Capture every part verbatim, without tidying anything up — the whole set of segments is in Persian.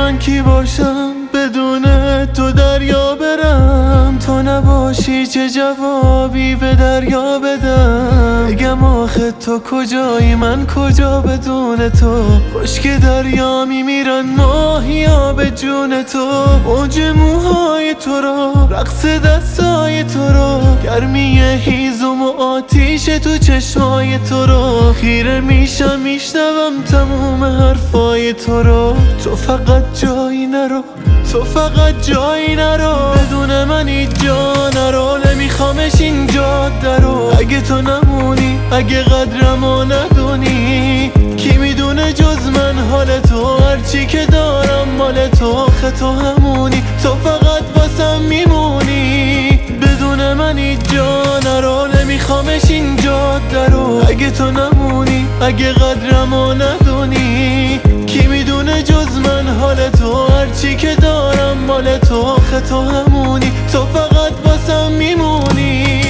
من کی باشم بدون تو دریا برم؟ تو نباشی چه جوابی به دریا بدم؟ بگم آخه تو کجایی من کجا بدون تو؟ خشک دریا میمیرن ماهیا به جون تو. موج موهای تو رو، رقص دستای تو رو، گرمی هیزم و آتیش تو چشمای تو رو. خیره میشم میشنوم تموم حرفای تو رو. تو فقط جایی نرو، تو فقط جایی نرو، بدون من هیچ جا نرو. نمیخوامش این جاده رو. اگه تو نمونی، اگه قدرمو ندونی، کی میدونه جز من حال تو؟ هرچی که دارم مال تو، آخه تو همونی، تو فقط واسم میمونی. بدون من هیچ جا نرو، نمیخوامش این جاده رو. اگه تو نمونی، اگه قدرمو ندونی، کی میدونه جز من حال تو؟ هرچی که دارم مال تو، آخه تو همونی، تو فقط واسم میمونی.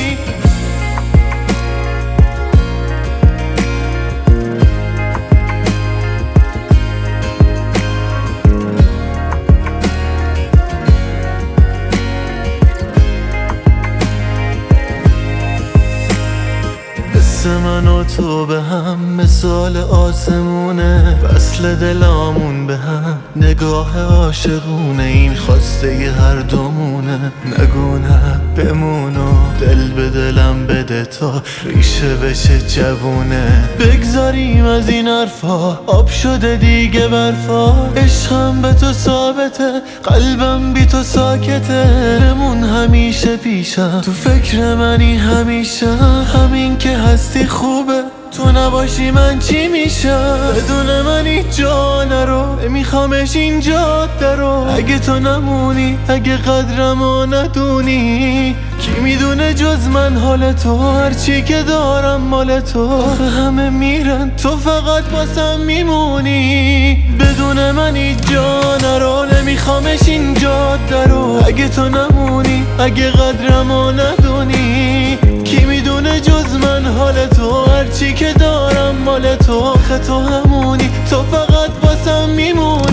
من و تو به هم مثال آسمونه، وصل دلامون به هم نگاه عاشقونه. این خواسته ی هر دومونه، نگونه بمون و دل به دلم بده تا ریشه بشه جوونه. بگذاریم از این حرفا، آب شده دیگه برفا. عشقم به تو ثابته، قلبم بی تو ساکته. بمون همیشه پیشم، تو فکر منی همیشه. همین که هستی خوبه، تو نباشی من چی میشم؟ بدون من هیچ جا نرو، نمیخوامش این جاده رو. اگه تو نمونی، اگه قدرمو ندونی، کی میدونه جز من حال تو؟ هرچی که دارم مال تو، آخه همه میرن، تو فقط واسم میمونی. بدون من هیچ جا نرو، نمیخوامش این جاده رو. اگه تو نمونی، اگه قدرمو ندونی، کی میدونه جز من حال تو؟ هرچی که دارم مال تو، آخه تو همونی، تو فقط واسم میمونی.